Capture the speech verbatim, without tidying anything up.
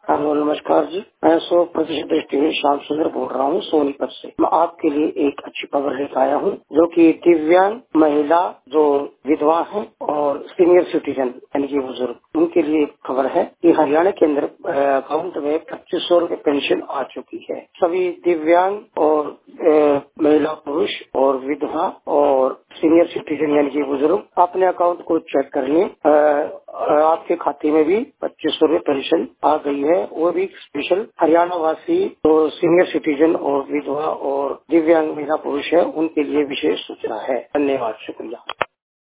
Hello, नमस्कार जी। मैं सौ प्रतिशत दृष्टिहीन श्याम सुंदर बोल रहा हूँ सोनीपत से। मैं आपके लिए एक अच्छी खबर लेकर आया हूँ, जो कि दिव्यांग महिला जो विधवा है और सीनियर सिटीजन यानी कि बुजुर्ग, उनके लिए एक खबर है कि हरियाणा के अंदर अकाउंट में पच्चीस सौ रूपये पेंशन आ चुकी है। सभी दिव्यांग और ए, महिला पुरुष और विधवा और सीनियर सिटीजन यानी कि बुजुर्ग अपने अकाउंट को चेक कर लें। आपके खाते में भी पच्चीस सौ रूपये पेंशन आ गई है। वो भी स्पेशल हरियाणा वासी तो सीनियर सिटीजन और विधवा और दिव्यांग महिला पुरुष है, उनके लिए विशेष सूचना है। धन्यवाद, शुक्रिया।